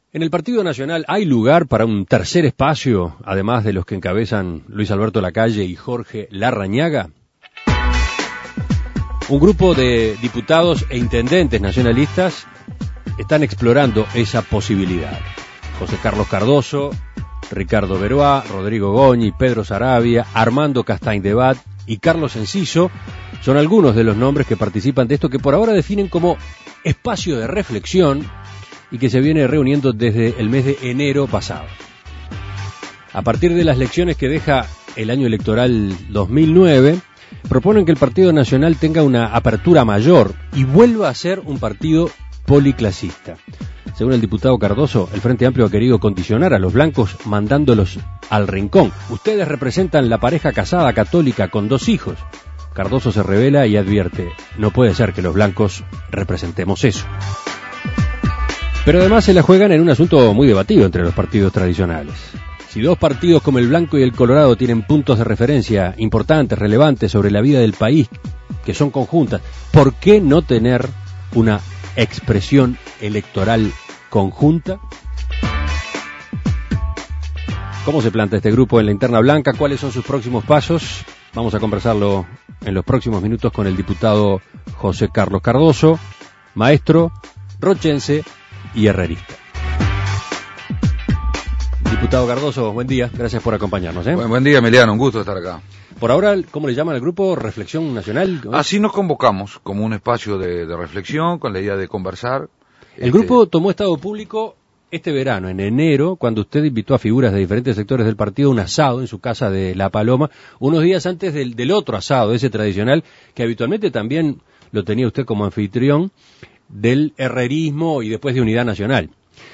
En el Partido Nacional hay lugar para un tercer espacio, además de los que encabezan Luis Alberto Lacalle y Jorge Larrañaga. Un grupo de diputados e intendentes nacionalistas están explorando esa posibilidad. José Carlos Cardoso, Ricardo Beruá, Rodrigo Goñi, Pedro Saravia, Armando Castañdebat y Carlos Enciso son algunos de los nombres que participan de esto que por ahora definen como espacio de reflexión y que se viene reuniendo desde el mes de enero pasado. A partir de las lecciones que deja el año electoral 2009, proponen que el Partido Nacional tenga una apertura mayor y vuelva a ser un partido policlasista. Según el diputado Cardoso, el Frente Amplio ha querido condicionar a los blancos mandándolos al rincón. Ustedes representan la pareja casada católica con 2 hijos. Cardoso se revela y advierte, no puede ser que los blancos representemos eso. Pero además se la juegan en un asunto muy debatido entre los partidos tradicionales. Si 2 partidos como el Blanco y el Colorado tienen puntos de referencia importantes, relevantes sobre la vida del país, que son conjuntas, ¿por qué no tener una expresión electoral conjunta? ¿Cómo se plantea este grupo en la interna blanca? ¿Cuáles son sus próximos pasos? Vamos a conversarlo en los próximos minutos con el diputado José Carlos Cardoso, maestro, rochense y herrerista. Diputado Cardoso, buen día, gracias por acompañarnos. Buen día, Emiliano, un gusto estar acá. Por ahora, ¿cómo le llaman al grupo? ¿Reflexión Nacional? Así nos convocamos, como un espacio de reflexión, con la idea de conversar. El grupo tomó estado público este verano, en enero, cuando usted invitó a figuras de diferentes sectores del partido a un asado en su casa de La Paloma, unos días antes del otro asado, ese tradicional, que habitualmente también lo tenía usted como anfitrión, del herrerismo y después de Unidad Nacional.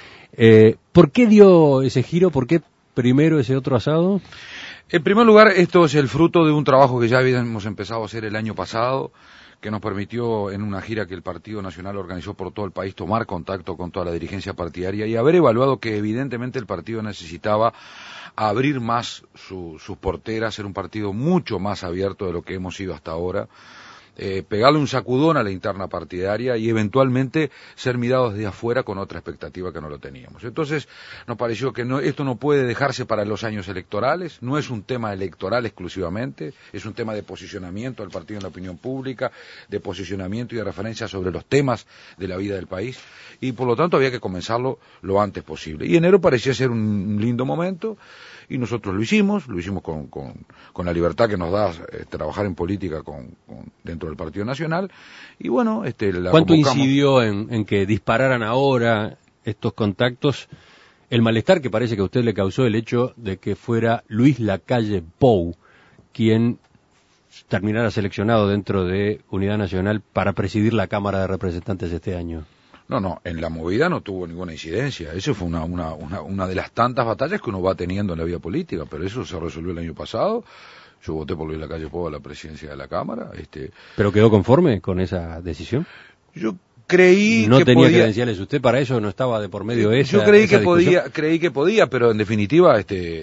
¿Por qué dio ese giro? ¿Por qué primero ese otro asado? En primer lugar, esto es el fruto de un trabajo que ya habíamos empezado a hacer el año pasado, que nos permitió en una gira que el Partido Nacional organizó por todo el país tomar contacto con toda la dirigencia partidaria y haber evaluado que evidentemente el partido necesitaba abrir más sus porteras, ser un partido mucho más abierto de lo que hemos sido hasta ahora. Pegarle un sacudón a la interna partidaria y eventualmente ser mirados desde afuera con otra expectativa que no lo teníamos. Entonces nos pareció que esto no puede dejarse para los años electorales, no es un tema electoral exclusivamente, es un tema de posicionamiento del partido en la opinión pública, de posicionamiento y de referencia sobre los temas de la vida del país y por lo tanto había que comenzarlo lo antes posible. Y enero parecía ser un lindo momento y nosotros lo hicimos con la libertad que nos da trabajar en política dentro del Partido Nacional y bueno, ¿Cuánto incidió en que dispararan ahora estos contactos el malestar que parece que a usted le causó el hecho de que fuera Luis Lacalle Pou quien terminara seleccionado dentro de Unidad Nacional para presidir la Cámara de Representantes este año? No, en la movida no tuvo ninguna incidencia. Eso fue una de las tantas batallas que uno va teniendo en la vida política, pero eso se resolvió el año pasado. Yo voté por Luis Lacalle Pou a la presidencia de la Cámara. ¿Pero quedó conforme con esa decisión? Yo creí no que tenía podía... credenciales usted para eso, no estaba de por medio esa. Yo creí que podía, pero en definitiva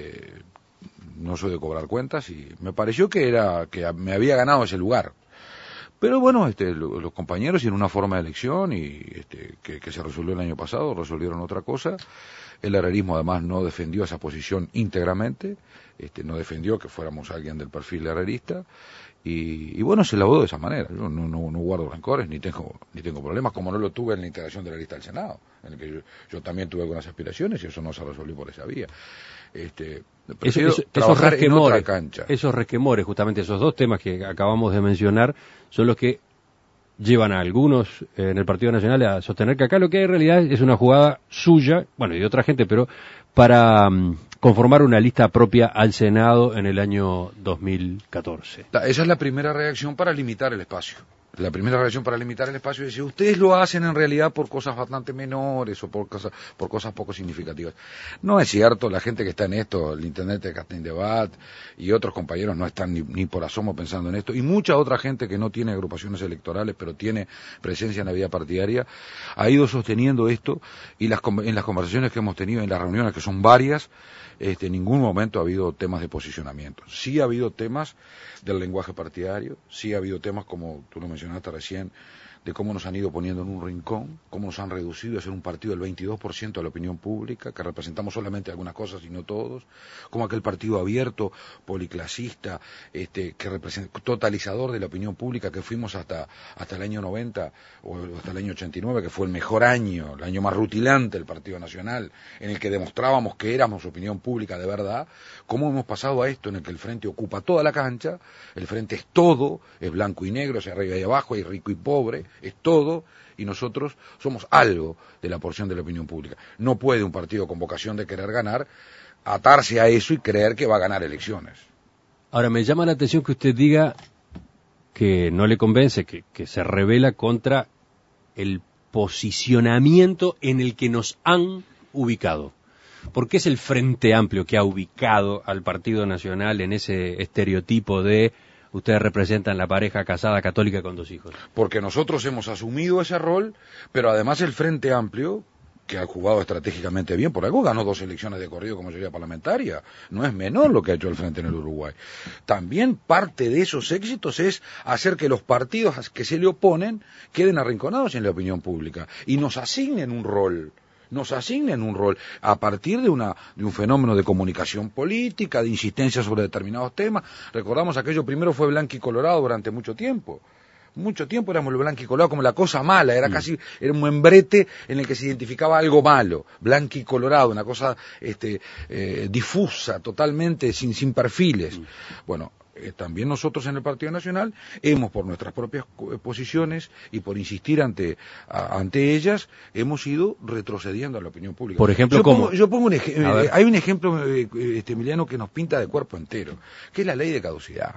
no soy de cobrar cuentas y me pareció que me había ganado ese lugar. Pero bueno, los compañeros en una forma de elección y que se resolvió el año pasado, resolvieron otra cosa. El herrerismo además no defendió esa posición íntegramente, no defendió que fuéramos alguien del perfil herrerista y bueno, se elaboró de esa manera. Yo no guardo rencores ni tengo problemas, como no lo tuve en la integración de la lista del Senado, en el que yo también tuve algunas aspiraciones y eso no se resolvió por esa vía. Trabajar en otra cancha. Esos resquemores, justamente esos 2 temas que acabamos de mencionar, son los que llevan a algunos en el Partido Nacional a sostener que acá lo que hay en realidad es una jugada suya, bueno, y de otra gente, pero para conformar una lista propia al Senado en el año 2014. Esa es la primera reacción para limitar el espacio. La primera reacción para limitar el espacio es decir, ustedes lo hacen en realidad por cosas bastante menores o por cosas poco significativas. No es cierto, la gente que está en esto, el intendente de Castañdebat y otros compañeros no están ni por asomo pensando en esto, y mucha otra gente que no tiene agrupaciones electorales pero tiene presencia en la vida partidaria, ha ido sosteniendo esto y en las conversaciones que hemos tenido, en las reuniones que son varias, en ningún momento ha habido temas de posicionamiento. Sí ha habido temas del lenguaje partidario, sí ha habido temas como tú lo mencionaste recién, de cómo nos han ido poniendo en un rincón, cómo nos han reducido a ser un partido del 22% de la opinión pública, que representamos solamente algunas cosas y no todos, como aquel partido abierto, policlasista, que totalizador de la opinión pública que fuimos hasta el año 90 o hasta el año 89, que fue el mejor año, el año más rutilante del Partido Nacional, en el que demostrábamos que éramos opinión pública de verdad. ¿Cómo hemos pasado a esto en el que el Frente ocupa toda la cancha, el Frente es todo, es blanco y negro, hacia arriba y abajo, hay rico y pobre, es todo, y nosotros somos algo de la porción de la opinión pública? No puede un partido con vocación de querer ganar atarse a eso y creer que va a ganar elecciones. Ahora, me llama la atención que usted diga que no le convence, que se revela contra el posicionamiento en el que nos han ubicado. ¿Por qué es el Frente Amplio que ha ubicado al Partido Nacional en ese estereotipo de ustedes representan la pareja casada católica con 2 hijos? Porque nosotros hemos asumido ese rol, pero además el Frente Amplio, que ha jugado estratégicamente bien, por algo ganó 2 elecciones de corrido con mayoría parlamentaria, no es menor lo que ha hecho el Frente en el Uruguay. También parte de esos éxitos es hacer que los partidos que se le oponen queden arrinconados en la opinión pública y nos asignen un rol a partir de un fenómeno de comunicación política, de insistencia sobre determinados temas. Recordamos aquello primero fue blanco y colorado durante mucho tiempo éramos el blanco y colorado como la cosa mala, era un membrete en el que se identificaba algo malo, blanco y colorado, una cosa difusa, totalmente sin perfiles. Bueno, también nosotros en el Partido Nacional hemos, por nuestras propias posiciones y por insistir ante ellas, hemos ido retrocediendo a la opinión pública. Por ejemplo, ¿cómo? Yo pongo un ejemplo, hay un ejemplo, Emiliano, que nos pinta de cuerpo entero, que es la ley de caducidad.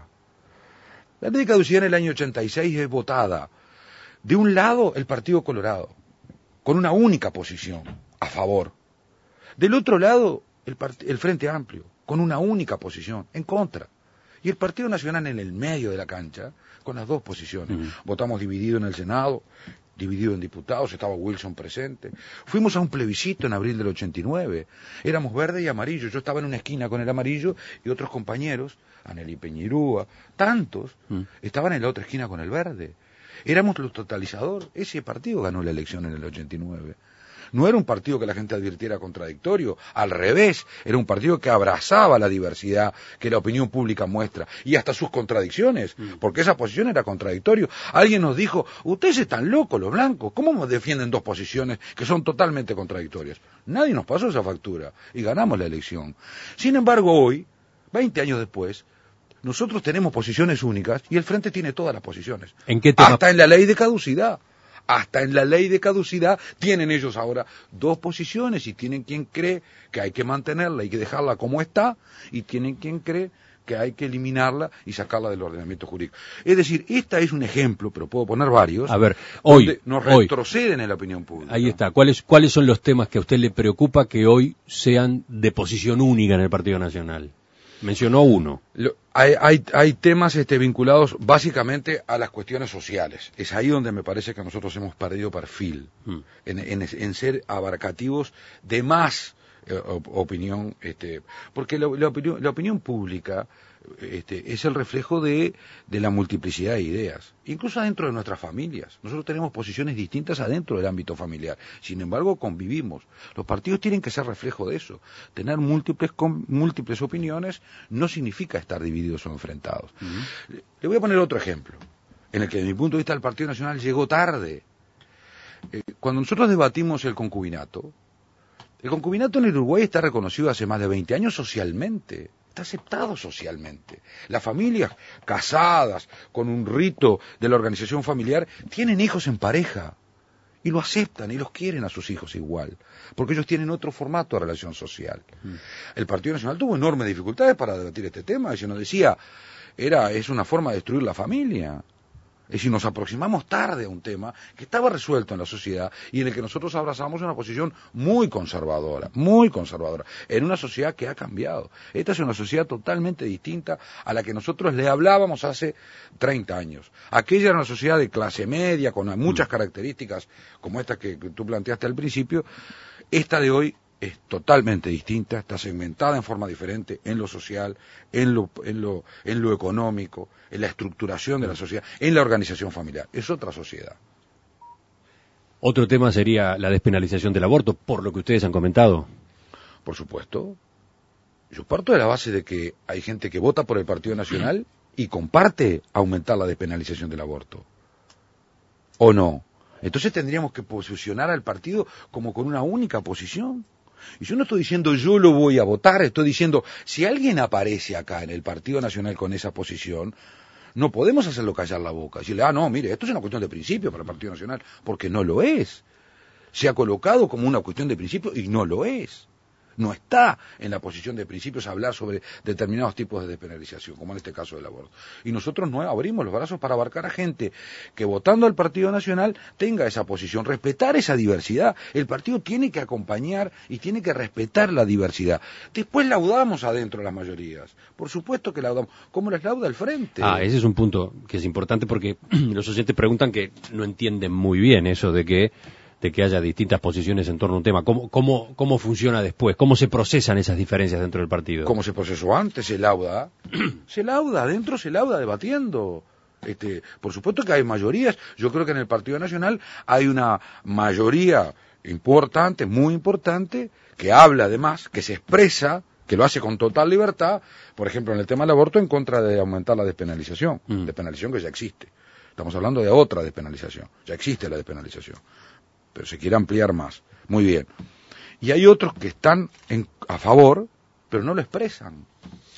La ley de caducidad en el año 86 es votada, de un lado, el Partido Colorado, con una única posición, a favor. Del otro lado, el Frente Amplio, con una única posición, en contra. Y el Partido Nacional en el medio de la cancha, con las 2 posiciones. Votamos dividido en el Senado, dividido en diputados, estaba Wilson presente. Fuimos a un plebiscito en abril del 89, éramos verde y amarillo, yo estaba en una esquina con el amarillo y otros compañeros, Anelí Peñirúa, tantos, estaban en la otra esquina con el verde. Éramos los totalizador, ese partido ganó la elección en el 89. No era un partido que la gente advirtiera contradictorio, al revés, era un partido que abrazaba la diversidad que la opinión pública muestra, y hasta sus contradicciones, porque esa posición era contradictoria. Alguien nos dijo, ustedes están locos los blancos, ¿cómo defienden 2 posiciones que son totalmente contradictorias? Nadie nos pasó esa factura, y ganamos la elección. Sin embargo, hoy, 20 años después, nosotros tenemos posiciones únicas, y el Frente tiene todas las posiciones. ¿En qué tema? Hasta en la ley de caducidad. Hasta en la ley de caducidad tienen ellos ahora 2 posiciones y tienen quien cree que hay que mantenerla y que dejarla como está y tienen quien cree que hay que eliminarla y sacarla del ordenamiento jurídico. Es decir, este es un ejemplo, pero puedo poner varios, a ver, donde nos retroceden en la opinión pública. Ahí está. ¿Cuáles son los temas que a usted le preocupa que hoy sean de posición única en el Partido Nacional? Mencionó uno. Hay temas vinculados básicamente a las cuestiones sociales. Es ahí donde me parece que nosotros hemos perdido perfil, en ser abarcativos de más opinión, porque la opinión pública es el reflejo de la multiplicidad de ideas, incluso adentro de nuestras familias. Nosotros tenemos posiciones distintas adentro del ámbito familiar, sin embargo convivimos. Los partidos tienen que ser reflejo de eso. Tener múltiples opiniones no significa estar divididos o enfrentados. Le voy a poner otro ejemplo, en el que desde mi punto de vista el Partido Nacional llegó tarde. Cuando nosotros debatimos el concubinato en el Uruguay está reconocido hace más de 20 años socialmente. Está aceptado socialmente. Las familias casadas con un rito de la organización familiar tienen hijos en pareja y lo aceptan y los quieren a sus hijos igual, porque ellos tienen otro formato de relación social. El Partido Nacional tuvo enormes dificultades para debatir este tema, y se nos decía, es una forma de destruir la familia. Es decir, nos aproximamos tarde a un tema que estaba resuelto en la sociedad y en el que nosotros abrazamos una posición muy conservadora, en una sociedad que ha cambiado. Esta es una sociedad totalmente distinta a la que nosotros le hablábamos hace 30 años. Aquella era una sociedad de clase media, con muchas características como esta que tú planteaste al principio. Esta de hoy es totalmente distinta, está segmentada en forma diferente en lo social, en lo económico, en la estructuración de la sociedad, en la organización familiar. Es otra sociedad. Otro tema sería la despenalización del aborto, por lo que ustedes han comentado. Por supuesto. Yo parto de la base de que hay gente que vota por el Partido Nacional y comparte aumentar la despenalización del aborto. ¿O no? Entonces tendríamos que posicionar al partido como con una única posición. Y yo no estoy diciendo yo lo voy a votar, estoy diciendo si alguien aparece acá en el Partido Nacional con esa posición, no podemos hacerlo callar la boca. Decirle, no, mire, esto es una cuestión de principio para el Partido Nacional, porque no lo es. Se ha colocado como una cuestión de principio y no lo es. No está en la posición de principios hablar sobre determinados tipos de despenalización, como en este caso del aborto. Y nosotros no abrimos los brazos para abarcar a gente que votando al Partido Nacional tenga esa posición, respetar esa diversidad. El partido tiene que acompañar y tiene que respetar la diversidad. Después laudamos adentro las mayorías. Por supuesto que laudamos. ¿Cómo las lauda el Frente? Ese es un punto que es importante porque los oyentes preguntan que no entienden muy bien eso de que haya distintas posiciones en torno a un tema. ¿Cómo funciona después? ¿Cómo se procesan esas diferencias dentro del partido? ¿Cómo se procesó antes? Se lauda. Adentro se lauda debatiendo. Por supuesto que hay mayorías. Yo creo que en el Partido Nacional hay una mayoría importante, muy importante, que habla además, que se expresa, que lo hace con total libertad, por ejemplo en el tema del aborto, en contra de aumentar la despenalización. Despenalización que ya existe. Estamos hablando de otra despenalización. Ya existe la despenalización. Pero se quiere ampliar más. Muy bien. Y hay otros que están a favor, pero no lo expresan.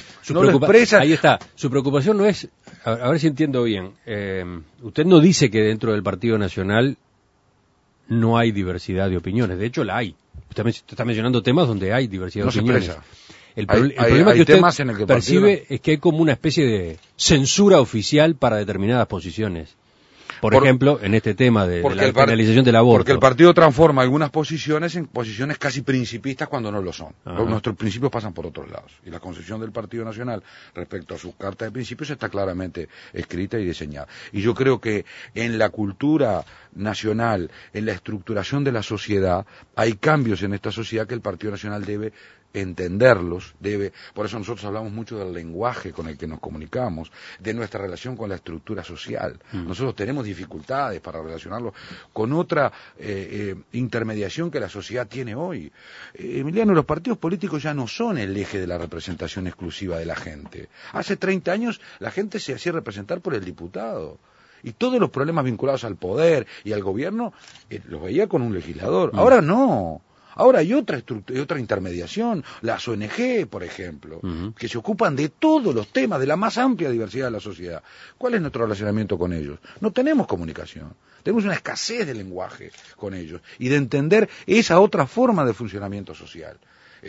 Ahí está. Su preocupación no es, a ver si entiendo bien, usted no dice que dentro del Partido Nacional no hay diversidad de opiniones. De hecho, la hay. Usted está mencionando temas donde hay diversidad de opiniones. No se expresa. El problema que usted en el que percibe es que hay como una especie de censura oficial para determinadas posiciones. Por ejemplo, en este tema de la despenalización del aborto. Porque el partido transforma algunas posiciones en posiciones casi principistas cuando no lo son. Nuestros principios pasan por otros lados. Y la concepción del Partido Nacional respecto a sus cartas de principios está claramente escrita y diseñada. Y yo creo que en la cultura nacional, en la estructuración de la sociedad, hay cambios en esta sociedad que el Partido Nacional debe entenderlos, por eso nosotros hablamos mucho del lenguaje con el que nos comunicamos, de nuestra relación con la estructura social. Nosotros tenemos dificultades para relacionarlo con otra intermediación que la sociedad tiene hoy. Emiliano, los partidos políticos ya no son el eje de la representación exclusiva de la gente. Hace 30 años la gente se hacía representar por el diputado. Y todos los problemas vinculados al poder y al gobierno los veía con un legislador. Ahora no. Ahora hay otra intermediación, las ONG, por ejemplo, que se ocupan de todos los temas, de la más amplia diversidad de la sociedad. ¿Cuál es nuestro relacionamiento con ellos? No tenemos comunicación, tenemos una escasez de lenguaje con ellos y de entender esa otra forma de funcionamiento social.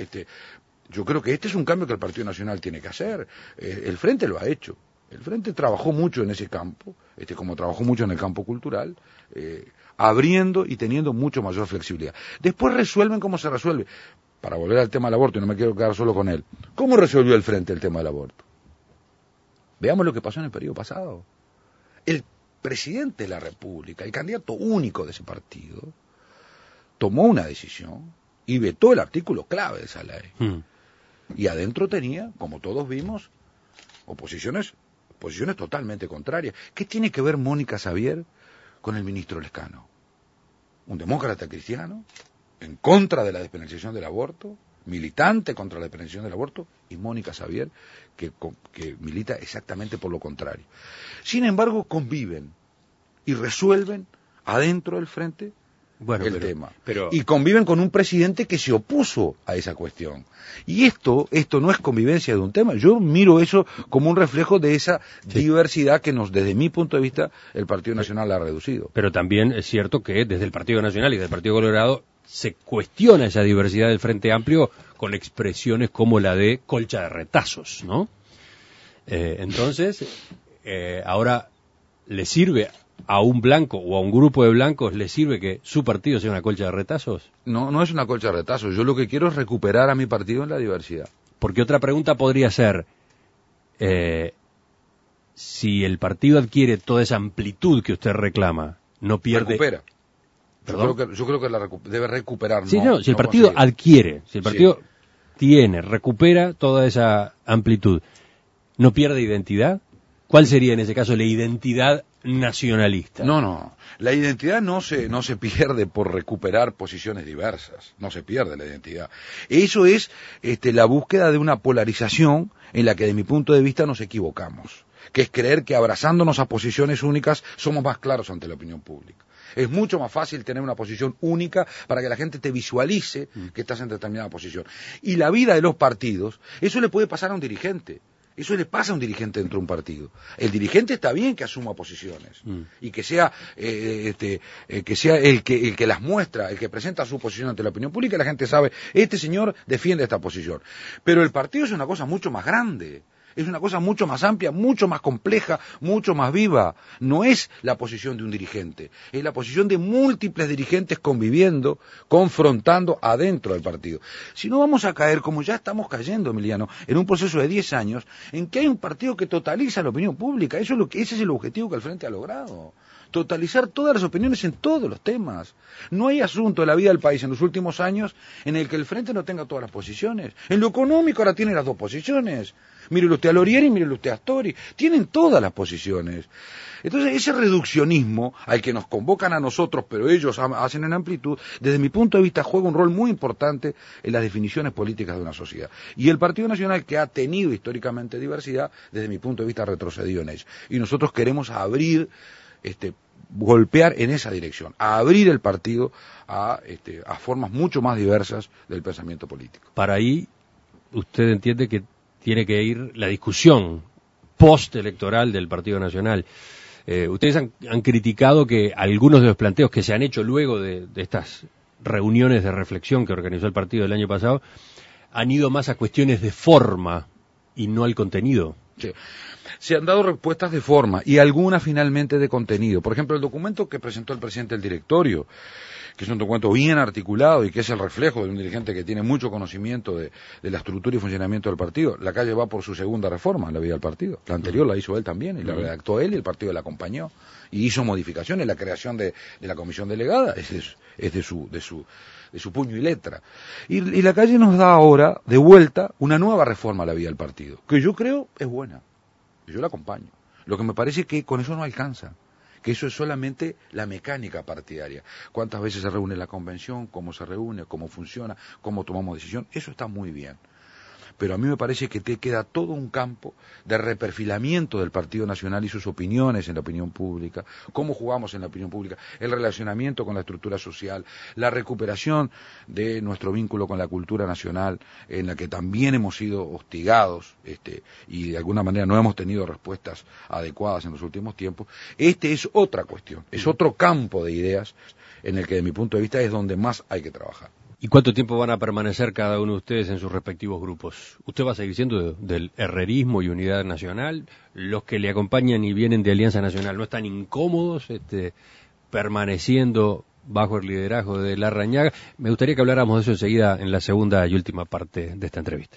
Yo creo que este es un cambio que el Partido Nacional tiene que hacer. El Frente lo ha hecho. El Frente trabajó mucho en ese campo, como trabajó mucho en el campo cultural, abriendo y teniendo mucho mayor flexibilidad. Después resuelven cómo se resuelve. Para volver al tema del aborto, y no me quiero quedar solo con él. ¿Cómo resolvió el Frente el tema del aborto? Veamos lo que pasó en el periodo pasado. El presidente de la República, el candidato único de ese partido, tomó una decisión y vetó el artículo clave de esa ley. Y adentro tenía, como todos vimos, posiciones totalmente contrarias. ¿Qué tiene que ver Mónica Xavier con el ministro Lescano? Un demócrata cristiano, en contra de la despenalización del aborto, militante contra la despenalización del aborto, y Mónica Xavier, que milita exactamente por lo contrario. Sin embargo, conviven y resuelven adentro del Frente el tema. Y conviven con un presidente que se opuso a esa cuestión. Y esto no es convivencia de un tema. Yo miro eso como un reflejo de esa diversidad que desde mi punto de vista, el Partido Nacional ha reducido. Pero también es cierto que desde el Partido Nacional y del Partido Colorado se cuestiona esa diversidad del Frente Amplio con expresiones como la de colcha de retazos, ¿no? Entonces, ahora le sirve a un blanco o a un grupo de blancos, ¿le sirve que su partido sea una colcha de retazos? No es una colcha de retazos. Yo lo que quiero es recuperar a mi partido en la diversidad. Porque otra pregunta podría ser, si el partido adquiere toda esa amplitud que usted reclama, no pierde... Recupera. Yo creo que debe recuperar. Sí, si el partido adquiere, si el partido recupera toda esa amplitud, ¿no pierde identidad? ¿Cuál sería en ese caso la identidad nacionalista? No. La identidad no se pierde por recuperar posiciones diversas. No se pierde la identidad. Eso es la búsqueda de una polarización en la que, de mi punto de vista, nos equivocamos. Que es creer que abrazándonos a posiciones únicas somos más claros ante la opinión pública. Es mucho más fácil tener una posición única para que la gente te visualice que estás en determinada posición. Y la vida de los partidos, eso le puede pasar a un dirigente. Eso le pasa a un dirigente dentro de un partido. El dirigente está bien que asuma posiciones y que sea el que las muestra, el que presenta su posición ante la opinión pública, y la gente sabe, este señor defiende esta posición. Pero el partido es una cosa mucho más grande. Es una cosa mucho más amplia, mucho más compleja, mucho más viva. No es la posición de un dirigente, es la posición de múltiples dirigentes conviviendo, confrontando adentro del partido. Si no, vamos a caer, como ya estamos cayendo, Emiliano, en un proceso de 10 años en que hay un partido que totaliza la opinión pública. Ese es el objetivo que el Frente ha logrado. Totalizar todas las opiniones en todos los temas. No hay asunto de la vida del país en los últimos años en el que el Frente no tenga todas las posiciones. En lo económico ahora tiene las dos posiciones. Mírelo usted a Lorieri y mírelo usted a Astori. Tienen todas las posiciones. Entonces, ese reduccionismo al que nos convocan a nosotros, pero ellos hacen en amplitud, desde mi punto de vista juega un rol muy importante en las definiciones políticas de una sociedad. Y el Partido Nacional, que ha tenido históricamente diversidad, desde mi punto de vista retrocedió en ello. Y nosotros queremos golpear en esa dirección, a abrir el partido a formas mucho más diversas del pensamiento político. Para ahí, usted entiende que tiene que ir la discusión postelectoral del Partido Nacional. Ustedes han criticado que algunos de los planteos que se han hecho luego de estas reuniones de reflexión que organizó el partido el año pasado han ido más a cuestiones de forma y no al contenido. Sí. Se han dado respuestas de forma y algunas finalmente de contenido. Por ejemplo, el documento que presentó el presidente del directorio, que es un documento bien articulado y que es el reflejo de un dirigente que tiene mucho conocimiento de la estructura y funcionamiento del partido. La calle va por su segunda reforma en la vida del partido. La anterior la hizo él también y la redactó él y el partido le acompañó. Y hizo modificaciones, la creación de la comisión delegada es de su puño y letra. Y la calle nos da ahora, de vuelta, una nueva reforma a la vida del partido, que yo creo es buena. Yo la acompaño. Lo que me parece es que con eso no alcanza. Que eso es solamente la mecánica partidaria. ¿Cuántas veces se reúne la convención? ¿Cómo se reúne? ¿Cómo funciona? ¿Cómo tomamos decisión? Eso está muy bien. Pero a mí me parece que te queda todo un campo de reperfilamiento del Partido Nacional y sus opiniones en la opinión pública, cómo jugamos en la opinión pública, el relacionamiento con la estructura social, la recuperación de nuestro vínculo con la cultura nacional, en la que también hemos sido hostigados y de alguna manera no hemos tenido respuestas adecuadas en los últimos tiempos. Es otra cuestión, es otro campo de ideas en el que, de mi punto de vista, es donde más hay que trabajar. ¿Y cuánto tiempo van a permanecer cada uno de ustedes en sus respectivos grupos? ¿Usted va a seguir siendo del herrerismo y Unidad Nacional? ¿Los que le acompañan y vienen de Alianza Nacional no están incómodos permaneciendo bajo el liderazgo de Larrañaga? Me gustaría que habláramos de eso enseguida en la segunda y última parte de esta entrevista.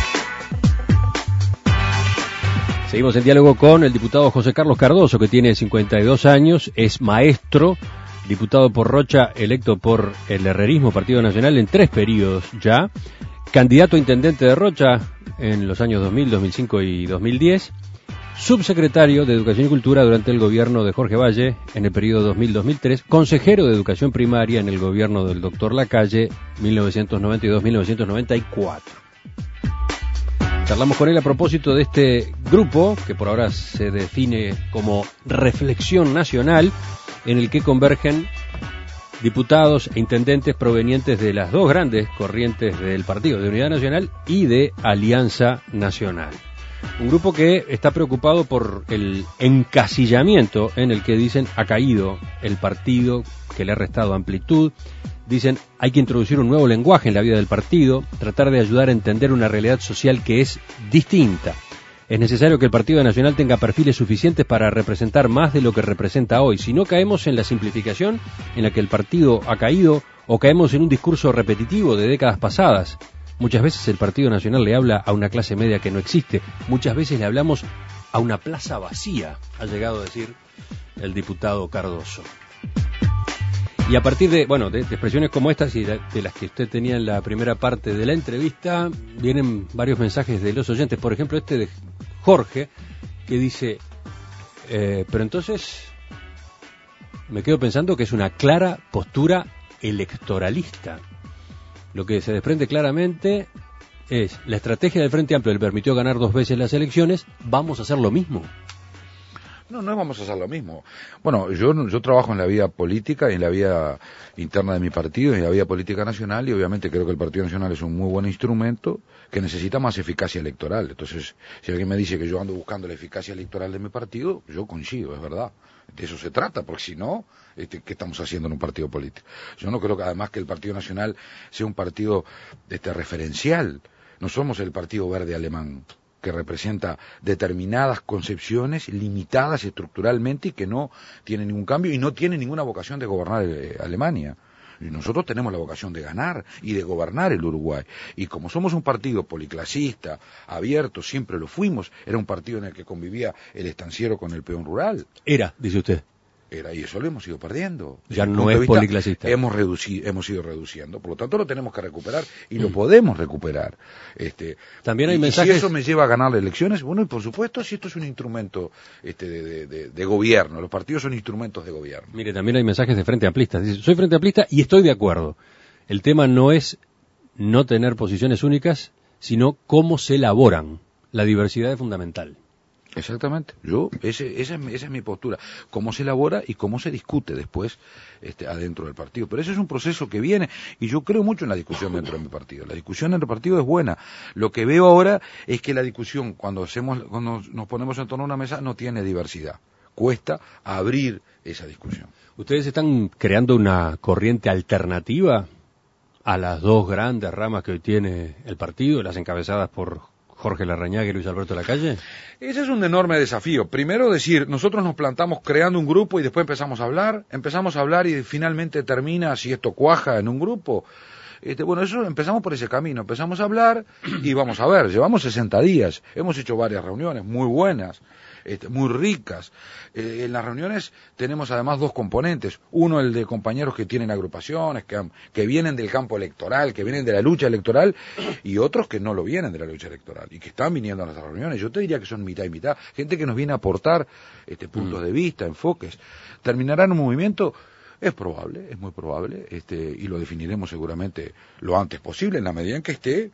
Seguimos en diálogo con el diputado José Carlos Cardoso, que tiene 52 años, es maestro, diputado por Rocha, electo por el herrerismo Partido Nacional en 3 periodos ya, candidato a intendente de Rocha en los años 2000, 2005 y 2010, subsecretario de Educación y Cultura durante el gobierno de Jorge Valle en el periodo 2000-2003, consejero de Educación Primaria en el gobierno del doctor Lacalle 1992-1994. Charlamos con él a propósito de este grupo, que por ahora se define como Reflexión Nacional, en el que convergen diputados e intendentes provenientes de las dos grandes corrientes del partido, de Unidad Nacional y de Alianza Nacional. Un grupo que está preocupado por el encasillamiento en el que dicen ha caído el partido, que le ha restado amplitud. Dicen hay que introducir un nuevo lenguaje en la vida del partido, tratar de ayudar a entender una realidad social que es distinta. Es necesario que el Partido Nacional tenga perfiles suficientes para representar más de lo que representa hoy. Si no, caemos en la simplificación en la que el partido ha caído o caemos en un discurso repetitivo de décadas pasadas. Muchas veces el Partido Nacional le habla a una clase media que no existe. Muchas veces le hablamos a una plaza vacía, ha llegado a decir el diputado Cardoso. Y a partir de expresiones como estas y de las que usted tenía en la primera parte de la entrevista, vienen varios mensajes de los oyentes. Por ejemplo, de Jorge, que dice: Pero entonces me quedo pensando que es una clara postura electoralista. Lo que se desprende claramente es la estrategia del Frente Amplio le permitió ganar 2 veces las elecciones, vamos a hacer lo mismo. No vamos a hacer lo mismo. Bueno, yo trabajo en la vida política y en la vida interna de mi partido y en la vida política nacional, y obviamente creo que el Partido Nacional es un muy buen instrumento que necesita más eficacia electoral. Entonces, si alguien me dice que yo ando buscando la eficacia electoral de mi partido, yo coincido, es verdad. De eso se trata, porque si no, ¿qué estamos haciendo en un partido político? Yo no creo que además que el Partido Nacional sea un partido referencial. No somos el Partido Verde Alemán, que representa determinadas concepciones limitadas estructuralmente y que no tienen ningún cambio y no tienen ninguna vocación de gobernar Alemania. Y nosotros tenemos la vocación de ganar y de gobernar el Uruguay. Y como somos un partido policlasista, abierto, siempre lo fuimos, era un partido en el que convivía el estanciero con el peón rural. Era, dice usted. Era, y eso lo hemos ido perdiendo. Ya no es policlasista. Hemos ido reduciendo, por lo tanto lo tenemos que recuperar y lo podemos recuperar. También hay y mensajes. Si eso me lleva a ganar las elecciones, bueno, y por supuesto, si esto es un instrumento de gobierno, los partidos son instrumentos de gobierno. Mire, también hay mensajes de Frente Amplistas. Dice, soy Frente Amplista y estoy de acuerdo. El tema no es no tener posiciones únicas, sino cómo se elaboran. La diversidad es fundamental. Exactamente, esa es mi postura, cómo se elabora y cómo se discute después adentro del partido, pero ese es un proceso que viene y yo creo mucho en la discusión dentro de mi partido, la discusión dentro del partido es buena, lo que veo ahora es que la discusión cuando nos ponemos en torno a una mesa no tiene diversidad, cuesta abrir esa discusión. ¿Ustedes están creando una corriente alternativa a las 2 grandes ramas que hoy tiene el partido, las encabezadas por Jorge Larrañaga y Luis Alberto Lacalle? Ese es un enorme desafío. Primero decir, nosotros nos plantamos creando un grupo y después empezamos a hablar y finalmente termina, si esto cuaja en un grupo. Bueno, eso empezamos por ese camino, empezamos a hablar y vamos a ver, llevamos 60 días, hemos hecho varias reuniones muy buenas, muy ricas. En las reuniones tenemos además 2 componentes, uno el de compañeros que tienen agrupaciones, que vienen del campo electoral, que vienen de la lucha electoral, y otros que no lo vienen de la lucha electoral, y que están viniendo a nuestras reuniones. Yo te diría que son mitad y mitad, gente que nos viene a aportar puntos de vista, enfoques. ¿Terminará en un movimiento? Es probable, es muy probable, y lo definiremos seguramente lo antes posible, en la medida en que esté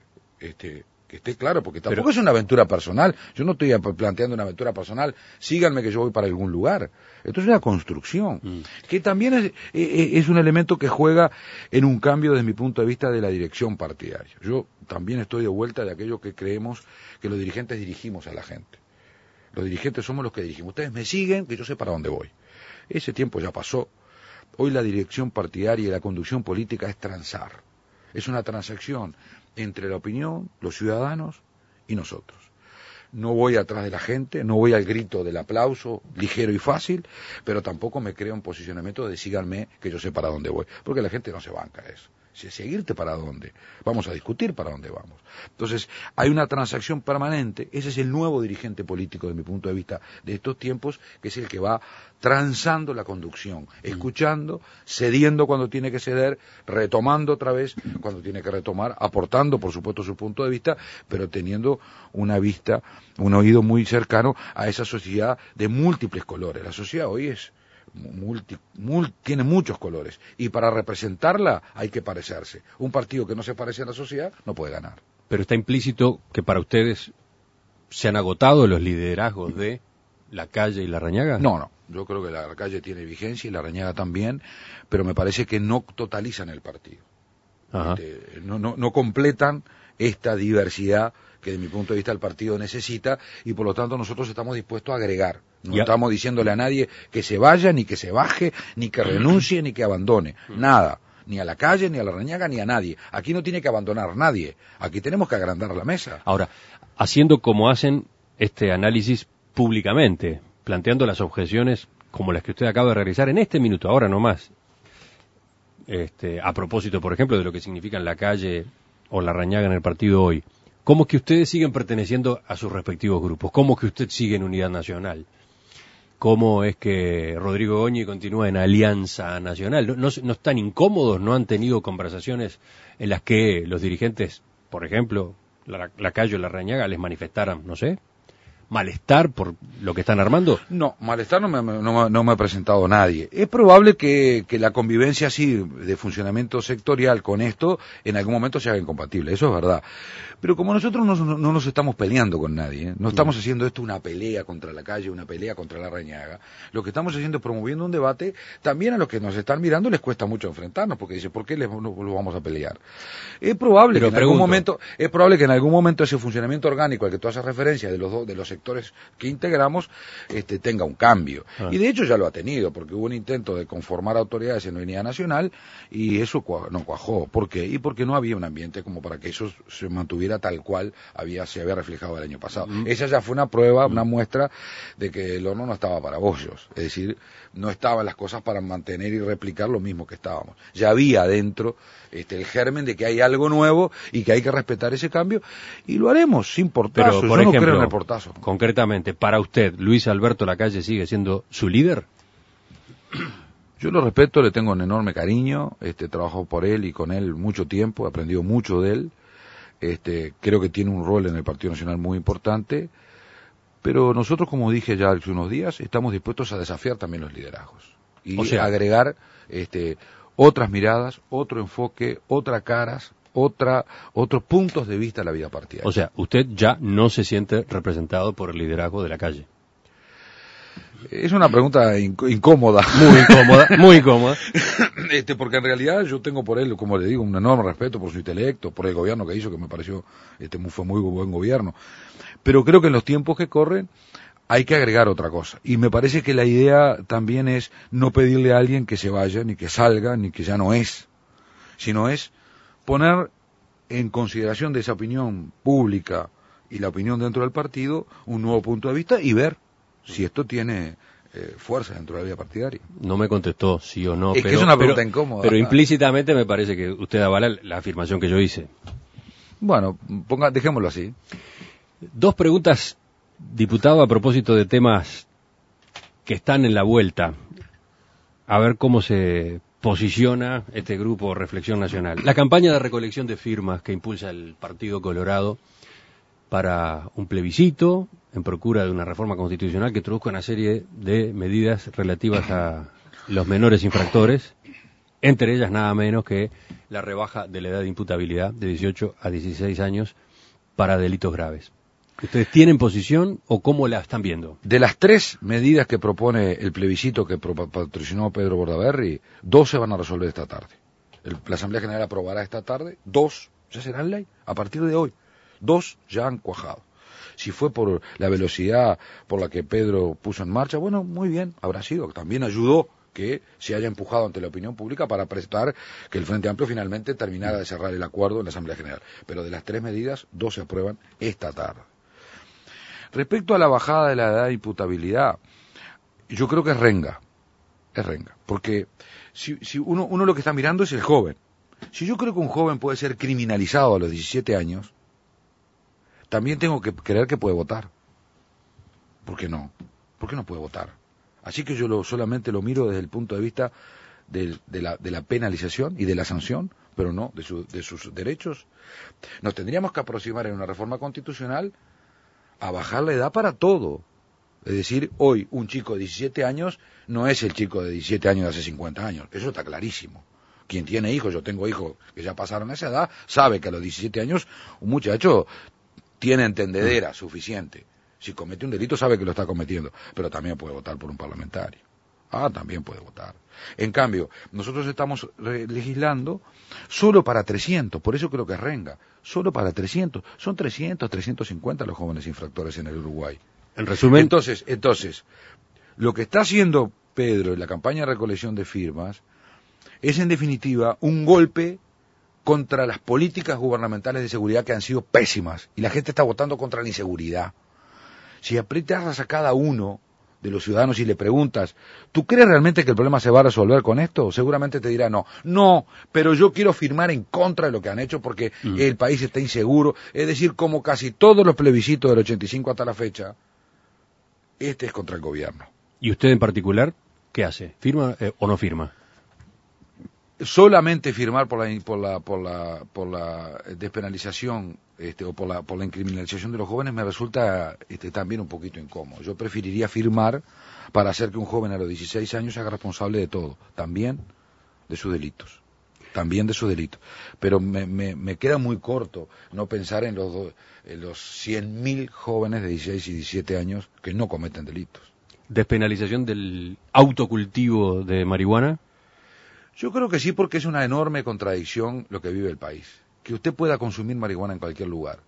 claro, porque tampoco es una aventura personal, yo no estoy planteando una aventura personal, síganme que yo voy para algún lugar, esto es una construcción, que también es un elemento que juega en un cambio desde mi punto de vista de la dirección partidaria. Yo también estoy de vuelta de aquello que creemos que los dirigentes dirigimos a la gente, los dirigentes somos los que dirigimos, ustedes me siguen, que yo sé para dónde voy, ese tiempo ya pasó. Hoy la dirección partidaria y la conducción política es transar. Es una transacción entre la opinión, los ciudadanos y nosotros. No voy atrás de la gente, no voy al grito del aplauso ligero y fácil, pero tampoco me creo en posicionamiento de síganme que yo sé para dónde voy, porque la gente no se banca eso. Si seguirte para dónde, vamos a discutir para dónde vamos. Entonces, hay una transacción permanente, ese es el nuevo dirigente político, de mi punto de vista, de estos tiempos, que es el que va transando la conducción, escuchando, cediendo cuando tiene que ceder, retomando otra vez cuando tiene que retomar, aportando, por supuesto, su punto de vista, pero teniendo una vista, un oído muy cercano a esa sociedad de múltiples colores. La sociedad hoy es tiene muchos colores y para representarla hay que parecerse. Un partido que no se parece a la sociedad no puede ganar. Pero está implícito que para ustedes se han agotado los liderazgos de Lacalle y Larrañaga. No, yo creo que Lacalle tiene vigencia y Larrañaga también, pero me parece que no totalizan el partido. No completan esta diversidad que de mi punto de vista el partido necesita y por lo tanto nosotros estamos dispuestos a agregar. No estamos diciéndole a nadie que se vaya, ni que se baje, ni que renuncie, ni que abandone. Nada. Ni a Lacalle, ni a Larrañaga, ni a nadie. Aquí no tiene que abandonar nadie. Aquí tenemos que agrandar la mesa. Ahora, haciendo como hacen este análisis públicamente, planteando las objeciones como las que usted acaba de realizar en este minuto, ahora nomás, a propósito, por ejemplo, de lo que significan Lacalle o Larrañaga en el partido hoy, ¿cómo es que ustedes siguen perteneciendo a sus respectivos grupos? ¿Cómo es que usted sigue en Unidad Nacional? ¿Cómo es que Rodrigo Goñi continúa en Alianza Nacional? ¿No están incómodos? ¿No han tenido conversaciones en las que los dirigentes, por ejemplo, Lacalle o Larrañaga, les manifestaran, no sé, malestar por lo que están armando? No, malestar no me ha presentado nadie. Es probable que la convivencia así de funcionamiento sectorial con esto en algún momento se haga incompatible, eso es verdad. Pero como nosotros no nos estamos peleando con nadie, no estamos haciendo esto una pelea contra la calle, una pelea contra la Reñaga, lo que estamos haciendo es promoviendo un debate. También a los que nos están mirando les cuesta mucho enfrentarnos, porque dicen, ¿por qué lo vamos a pelear? Es probable que en algún momento ese funcionamiento orgánico al que tú haces referencia de los sectores que integramos tenga un cambio. Y de hecho ya lo ha tenido, porque hubo un intento de conformar autoridades en unidad nacional y eso no cuajó. ¿Por qué? Y porque no había un ambiente como para que eso se mantuviera tal cual se había reflejado el año pasado. Esa ya fue una prueba, una muestra de que el horno no estaba para bollos, es decir, no estaban las cosas para mantener y replicar lo mismo que estábamos. Ya había adentro el germen de que hay algo nuevo y que hay que respetar ese cambio, y lo haremos sin portazo. Pero, por ejemplo, no creo en el portazo. Concretamente, para usted, ¿Luis Alberto Lacalle sigue siendo su líder? Yo lo respeto, le tengo un enorme cariño, trabajo por él y con él mucho tiempo, he aprendido mucho de él. Creo que tiene un rol en el Partido Nacional muy importante, pero nosotros, como dije ya hace unos días, estamos dispuestos a desafiar también los liderazgos y agregar otras miradas, otro enfoque, otras caras, otros puntos de vista a la vida partidaria. O sea, usted ya no se siente representado por el liderazgo de Lacalle. Es una pregunta incómoda. Muy incómoda, muy incómoda. Porque en realidad yo tengo por él, como le digo, un enorme respeto por su intelecto, por el gobierno que hizo, que me pareció, fue muy buen gobierno. Pero creo que en los tiempos que corren hay que agregar otra cosa. Y me parece que la idea también es no pedirle a alguien que se vaya, ni que salga, ni que ya no es, sino es poner en consideración de esa opinión pública y la opinión dentro del partido un nuevo punto de vista y ver si esto tiene fuerza dentro de la vida partidaria. No me contestó sí o no. Es que es una pregunta incómoda. Pero implícitamente me parece que usted avala la afirmación que yo hice. Bueno, dejémoslo así. Dos preguntas, diputado, a propósito de temas que están en la vuelta. A ver cómo se posiciona este grupo Reflexión Nacional. La campaña de recolección de firmas que impulsa el Partido Colorado para un plebiscito en procura de una reforma constitucional que introduzca una serie de medidas relativas a los menores infractores, entre ellas nada menos que la rebaja de la edad de imputabilidad de 18 a 16 años para delitos graves. ¿Ustedes tienen posición o cómo la están viendo? De las 3 medidas que propone el plebiscito que patrocinó Pedro Bordaberry, 2 se van a resolver esta tarde. La Asamblea General aprobará esta tarde, 2 ya serán ley a partir de hoy. 2 ya han cuajado. Si fue por la velocidad por la que Pedro puso en marcha, bueno, muy bien, habrá sido. También ayudó que se haya empujado ante la opinión pública para prestar que el Frente Amplio finalmente terminara de cerrar el acuerdo en la Asamblea General. Pero de las 3 medidas, 2 se aprueban esta tarde. Respecto a la bajada de la edad de imputabilidad, yo creo que es renga, porque si uno lo que está mirando es el joven. Si yo creo que un joven puede ser criminalizado a los 17 años, también tengo que creer que puede votar. ¿Por qué no? ¿Por qué no puede votar? Así que yo solamente lo miro desde el punto de vista de la penalización y de la sanción, pero no de sus derechos. Nos tendríamos que aproximar en una reforma constitucional a bajar la edad para todo. Es decir, hoy un chico de 17 años no es el chico de 17 años de hace 50 años. Eso está clarísimo. Quien tiene hijos, yo tengo hijos que ya pasaron esa edad, sabe que a los 17 años un muchacho tiene entendedera suficiente. Si comete un delito sabe que lo está cometiendo, pero también puede votar por un parlamentario. También puede votar. En cambio, nosotros estamos legislando solo para 300, por eso creo que es renga, solo para 300. Son 300, 350 los jóvenes infractores en el Uruguay. En resumen, entonces, lo que está haciendo Pedro en la campaña de recolección de firmas es en definitiva un golpe contra las políticas gubernamentales de seguridad que han sido pésimas, y la gente está votando contra la inseguridad. Si aprietas a cada uno de los ciudadanos y le preguntas, ¿tú crees realmente que el problema se va a resolver con esto? Seguramente te dirá no, pero yo quiero firmar en contra de lo que han hecho porque el país está inseguro. Es decir, como casi todos los plebiscitos del 85 hasta la fecha, este es contra el gobierno. ¿Y usted en particular qué hace? ¿Firma o no firma? solamente firmar por la despenalización o por la incriminalización de los jóvenes me resulta también un poquito incómodo. Yo preferiría firmar para hacer que un joven a los 16 años se haga responsable de todo, también de sus delitos. Pero me queda muy corto no pensar en los 100.000 jóvenes de 16 y 17 años que no cometen delitos. ¿Despenalización del autocultivo de marihuana? Yo creo que sí, porque es una enorme contradicción lo que vive el país. Que usted pueda consumir marihuana en cualquier lugar,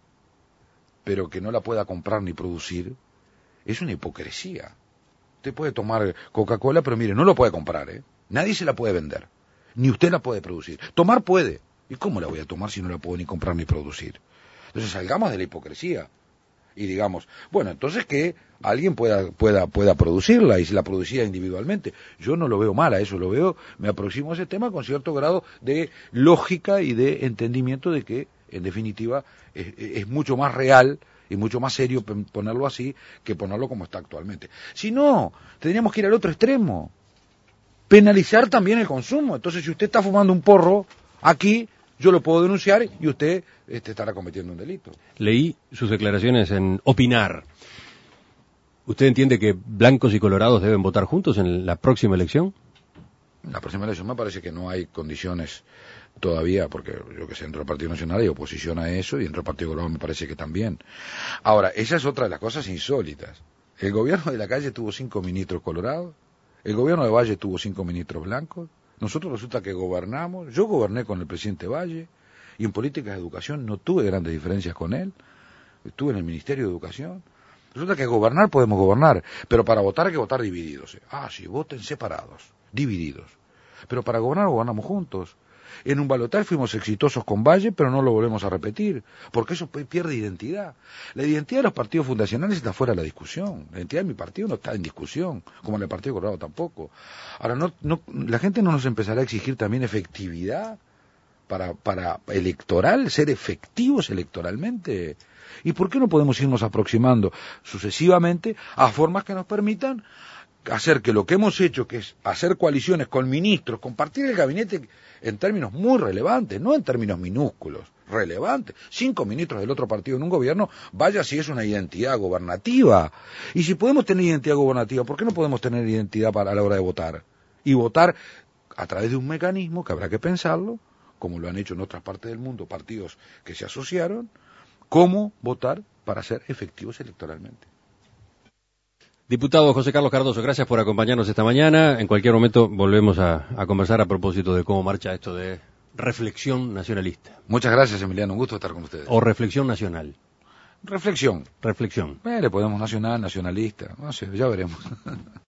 pero que no la pueda comprar ni producir, es una hipocresía. Usted puede tomar Coca-Cola, pero mire, no lo puede comprar, ¿eh? Nadie se la puede vender, ni usted la puede producir. Tomar puede. ¿Y cómo la voy a tomar si no la puedo ni comprar ni producir? Entonces salgamos de la hipocresía y digamos, bueno, entonces que alguien pueda producirla y se la producía individualmente. Yo no lo veo mal a eso, me aproximo a ese tema con cierto grado de lógica y de entendimiento de que, en definitiva, es mucho más real y mucho más serio ponerlo así que ponerlo como está actualmente. Si no, tendríamos que ir al otro extremo, penalizar también el consumo. Entonces, si usted está fumando un porro aquí, yo lo puedo denunciar y usted estará cometiendo un delito. Leí sus declaraciones en Opinar. ¿Usted entiende que blancos y colorados deben votar juntos en la próxima elección? En la próxima elección me parece que no hay condiciones todavía, porque yo que sé, dentro del Partido Nacional hay oposición a eso y dentro del Partido Colorado me parece que también. Ahora, esa es otra de las cosas insólitas. El gobierno de la Calle tuvo 5 ministros colorados, el gobierno de Valle tuvo 5 ministros blancos. Nosotros resulta que gobernamos, yo goberné con el presidente Valle, y en políticas de educación no tuve grandes diferencias con él, estuve en el Ministerio de Educación. Resulta que gobernar podemos gobernar, pero para votar hay que votar divididos. Sí, voten separados, divididos. Pero para gobernar gobernamos juntos. En un balotaje fuimos exitosos con Valle, pero no lo volvemos a repetir, porque eso pierde identidad. La identidad de los partidos fundacionales está fuera de la discusión. La identidad de mi partido no está en discusión, como en el Partido Colorado tampoco. Ahora, la gente no nos empezará a exigir también efectividad para electoral, ser efectivos electoralmente. ¿Y por qué no podemos irnos aproximando sucesivamente a formas que nos permitan hacer que lo que hemos hecho, que es hacer coaliciones con ministros, compartir el gabinete en términos muy relevantes, no en términos minúsculos, relevantes? 5 ministros del otro partido en un gobierno, vaya si es una identidad gobernativa. Y si podemos tener identidad gobernativa, ¿por qué no podemos tener identidad a la hora de votar? Y votar a través de un mecanismo que habrá que pensarlo, como lo han hecho en otras partes del mundo, partidos que se asociaron, cómo votar para ser efectivos electoralmente. Diputado José Carlos Cardoso, gracias por acompañarnos esta mañana. En cualquier momento volvemos a conversar a propósito de cómo marcha esto de reflexión nacionalista. Muchas gracias, Emiliano, un gusto estar con ustedes. O reflexión nacional. Reflexión. Reflexión. Le podemos nacional, nacionalista, no sé, ya veremos.